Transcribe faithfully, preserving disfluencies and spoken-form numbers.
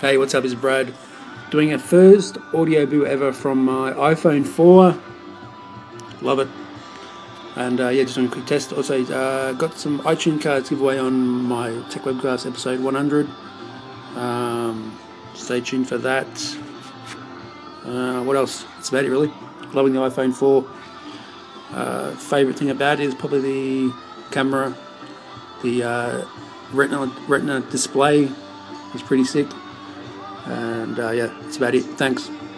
Hey, what's up? It's Brad doing a first audio boo ever from my iPhone four. Love it. And uh, yeah, just doing a quick test. Also, uh, got some iTunes cards to give away on my Tech Webcast episode one hundred. Um, stay tuned for that. Uh, what else? That's about it, really. Loving the iPhone four. Uh, favorite thing about it is probably the camera. The uh, retina retina display is pretty sick. And uh, yeah, that's about it. Thanks.